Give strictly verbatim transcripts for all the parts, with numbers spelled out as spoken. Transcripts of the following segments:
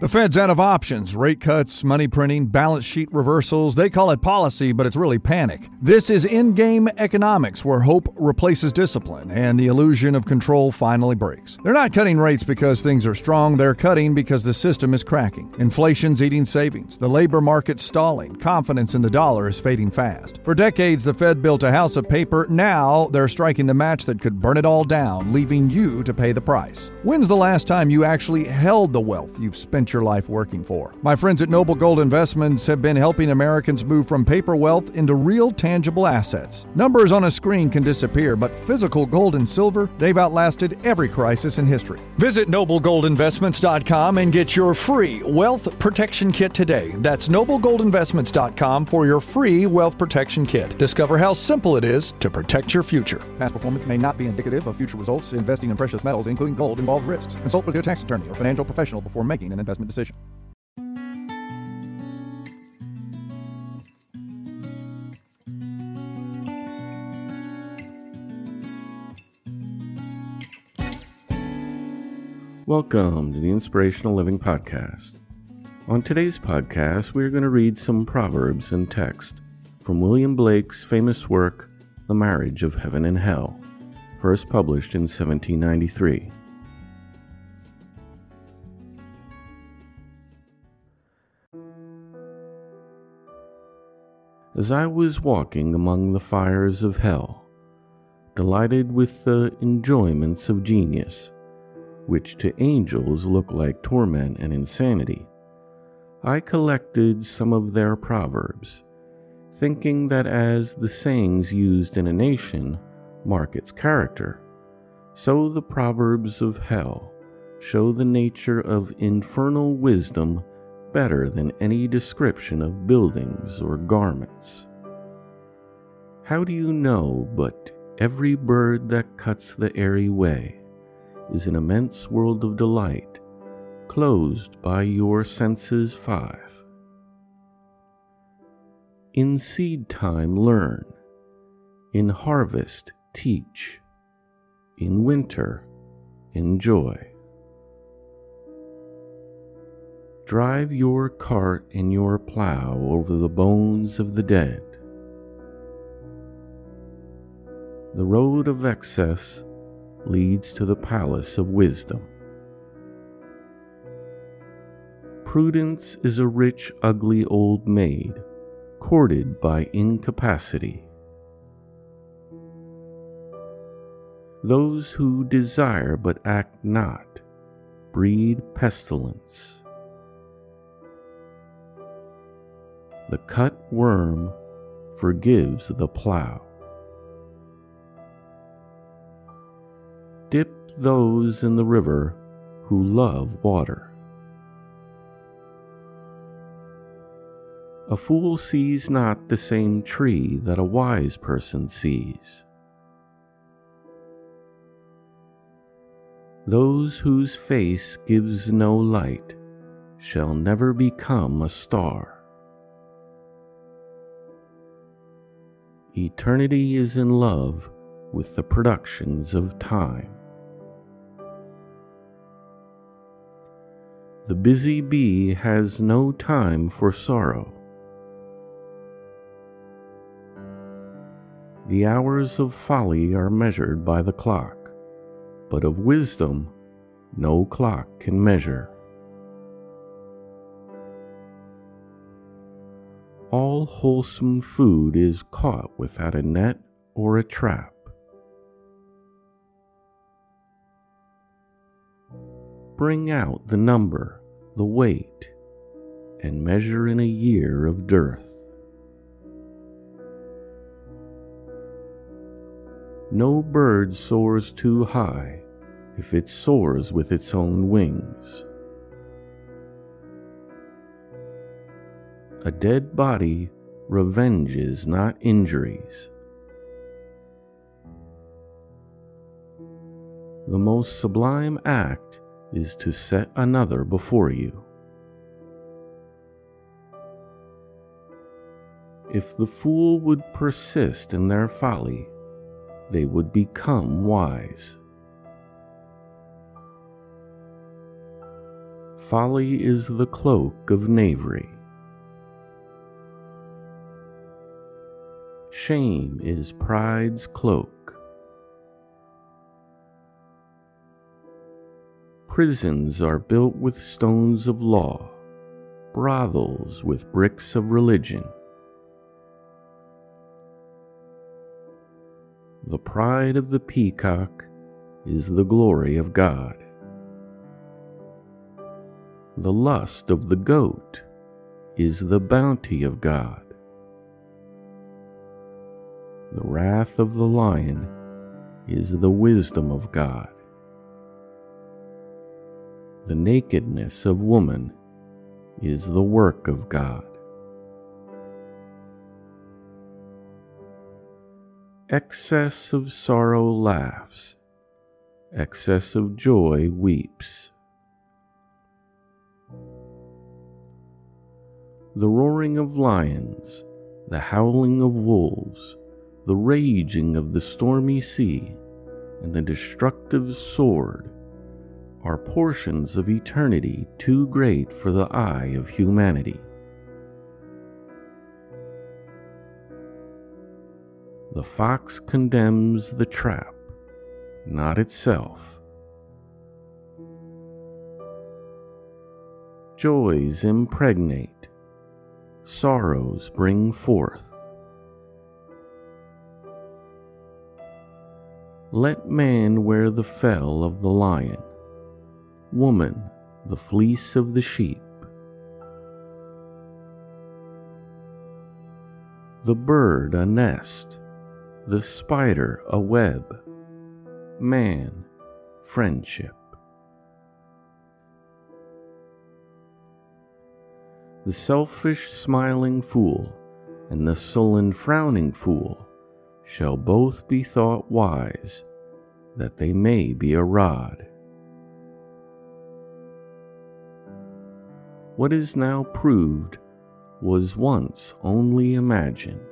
The Fed's out of options. Rate cuts, money printing, balance sheet reversals. They call it policy, but it's really panic. This is in-game economics, where hope replaces discipline and the illusion of control finally breaks. They're not cutting rates because things are strong. They're cutting because the system is cracking. Inflation's eating savings. The labor market's stalling. Confidence in the dollar is fading fast. For decades, the Fed built a house of paper. Now they're striking the match that could burn it all down, leaving you to pay the price. When's the last time you actually held the wealth you've spent your life working for? My friends at Noble Gold Investments have been helping Americans move from paper wealth into real tangible assets. Numbers on a screen can disappear, but physical gold and silver, they've outlasted every crisis in history. Visit noble gold investments dot com and get your free wealth protection kit today. That's noble gold investments dot com for your free wealth protection kit. Discover how simple it is to protect your future. Past performance may not be indicative of future results. Investing in precious metals, including gold, involves risks. Consult with your tax attorney or financial professional before making an investment decision. Welcome to the Inspirational Living Podcast. On today's podcast, we're going to read some proverbs and text from William Blake's famous work, The Marriage of Heaven and Hell, first published in seventeen ninety-three. As I was walking among the fires of hell, delighted with the enjoyments of genius, which to angels look like torment and insanity, I collected some of their proverbs, thinking that as the sayings used in a nation mark its character, so the proverbs of hell show the nature of infernal wisdom better than any description of buildings or garments. How do you know but every bird that cuts the airy way is an immense world of delight, closed by your senses five? In seed time learn, in harvest teach, in winter enjoy. Drive your cart and your plow over the bones of the dead. The road of excess leads to the palace of wisdom. Prudence is a rich, ugly old maid, courted by incapacity. Those who desire but act not breed pestilence. The cut worm forgives the plow. Dip those in the river who love water. A fool sees not the same tree that a wise person sees. Those whose face gives no light shall never become a star. Eternity is in love with the productions of time. The busy bee has no time for sorrow. The hours of folly are measured by the clock, but of wisdom no clock can measure. All wholesome food is caught without a net or a trap. Bring out the number, the weight, and measure in a year of dearth. No bird soars too high if it soars with its own wings. A dead body revenges not injuries. The most sublime act is to set another before you. If the fool would persist in their folly, they would become wise. Folly is the cloak of knavery. Shame is pride's cloak. Prisons are built with stones of law, brothels with bricks of religion. The pride of the peacock is the glory of God. The lust of the goat is the bounty of God. The wrath of the lion is the wisdom of God. The nakedness of woman is the work of God. Excess of sorrow laughs, excess of joy weeps. The roaring of lions, the howling of wolves, the raging of the stormy sea, and the destructive sword are portions of eternity too great for the eye of humanity. The fox condemns the trap, not itself. Joys impregnate, sorrows bring forth. Let man wear the fell of the lion, woman the fleece of the sheep. The bird a nest, the spider a web, man friendship. The selfish smiling fool and the sullen frowning fool shall both be thought wise, that they may be a rod. What is now proved was once only imagined.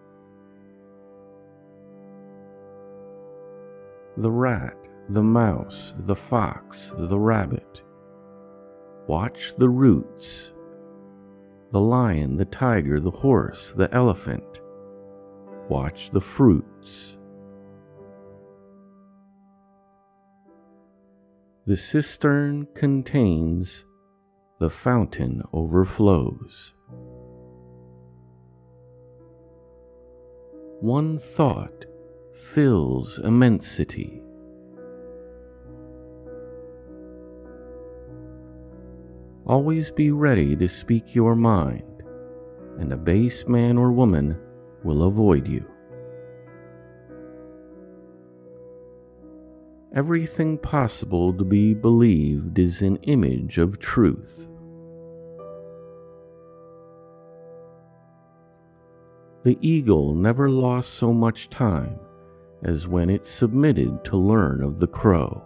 The rat, the mouse, the fox, the rabbit, watch the roots. The lion, the tiger, the horse, the elephant, watch the fruits. The cistern contains, the fountain overflows. One thought fills immensity. Always be ready to speak your mind, and a base man or woman will avoid you. Everything possible to be believed is an image of truth. The eagle never lost so much time as when it submitted to learn of the crow.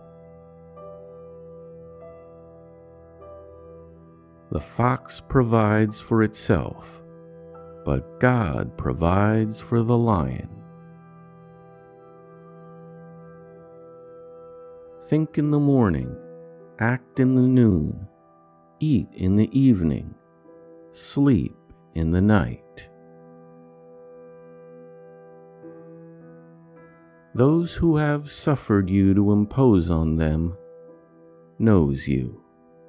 The fox provides for itself, but God provides for the lion. Think in the morning, act in the noon, eat in the evening, sleep in the night. Those who have suffered you to impose on them knows you.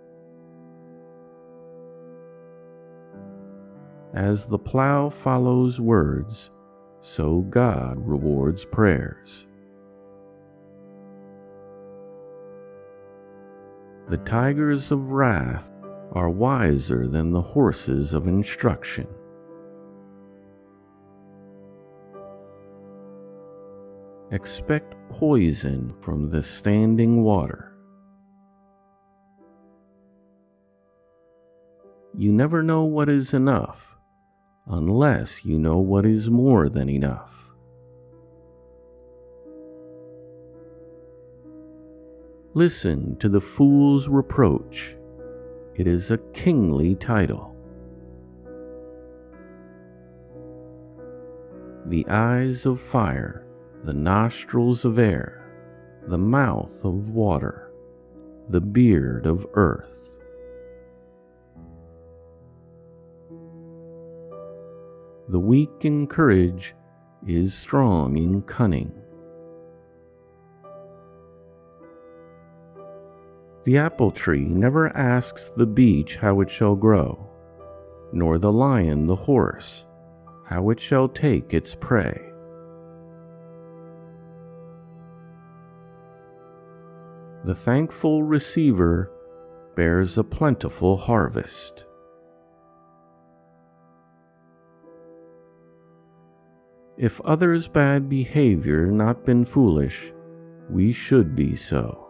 As the plow follows words, so God rewards prayers. The tigers of wrath are wiser than the horses of instruction. Expect poison from the standing water. You never know what is enough unless you know what is more than enough. Listen to the fool's reproach. It is a kingly title. The eyes of fire, the nostrils of air, the mouth of water, the beard of earth. The weak in courage is strong in cunning. The apple tree never asks the beech how it shall grow, nor the lion the horse how it shall take its prey. The thankful receiver bears a plentiful harvest. If others' bad behavior not been foolish, we should be so.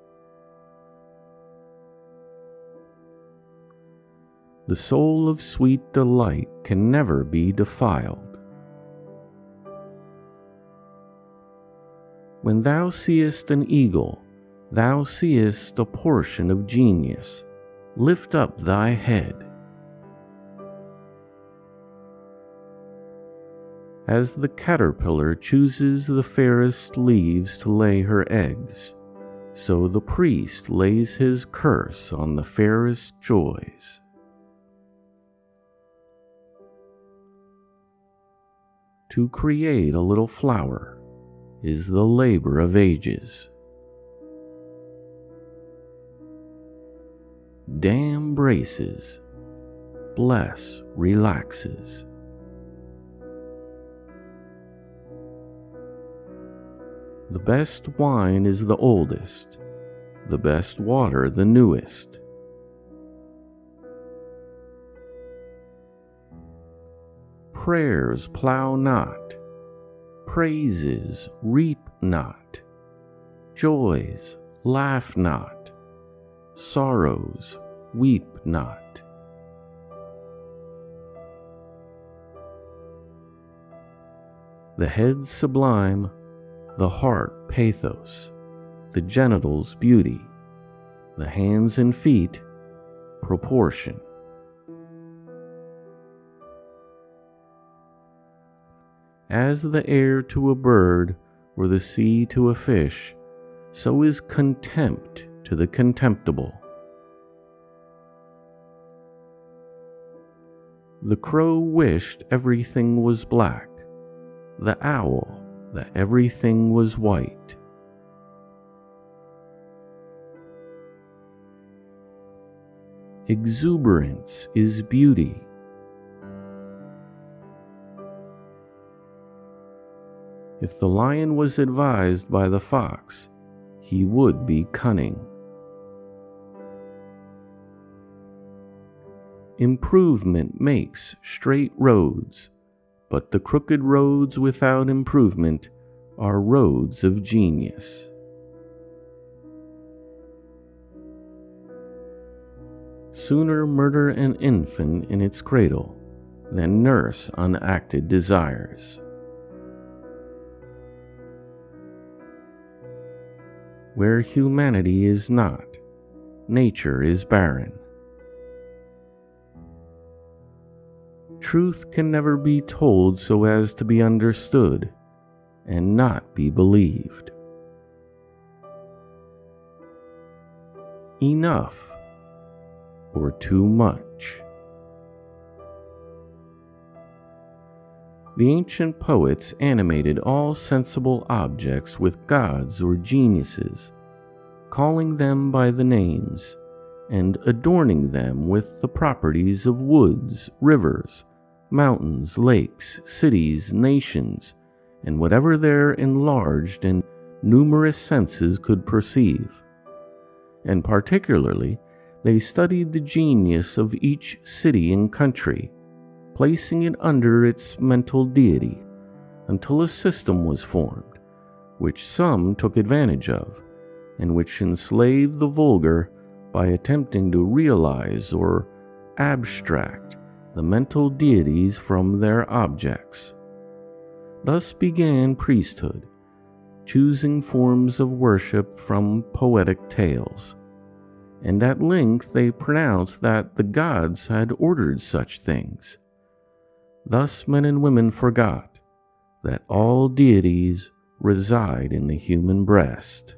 The soul of sweet delight can never be defiled. When thou seest an eagle, thou seest a portion of genius. Lift up thy head. As the caterpillar chooses the fairest leaves to lay her eggs, so the priest lays his curse on the fairest joys. To create a little flower is the labor of ages. Damn braces, bless relaxes. The best wine is the oldest, the best water the newest. Prayers plow not, praises reap not, joys laugh not, sorrows weep not. The head sublime, the heart pathos, the genitals beauty, the hands and feet proportion. As the air to a bird or the sea to a fish, so is contempt to the contemptible. The crow wished everything was black, the owl that everything was white. Exuberance is beauty. If the lion was advised by the fox, he would be cunning. Improvement makes straight roads, but the crooked roads without improvement are roads of genius. Sooner murder an infant in its cradle than nurse unacted desires. Where humanity is not, nature is barren. Truth can never be told so as to be understood and not be believed. Enough or too much. The ancient poets animated all sensible objects with gods or geniuses, calling them by the names, and adorning them with the properties of woods, rivers, mountains, lakes, cities, nations, and whatever their enlarged and numerous senses could perceive. And particularly, they studied the genius of each city and country, placing it under its mental deity, until a system was formed, which some took advantage of, and which enslaved the vulgar by attempting to realize or abstract the mental deities from their objects. Thus began priesthood, choosing forms of worship from poetic tales, and at length they pronounced that the gods had ordered such things. Thus men and women forgot that all deities reside in the human breast.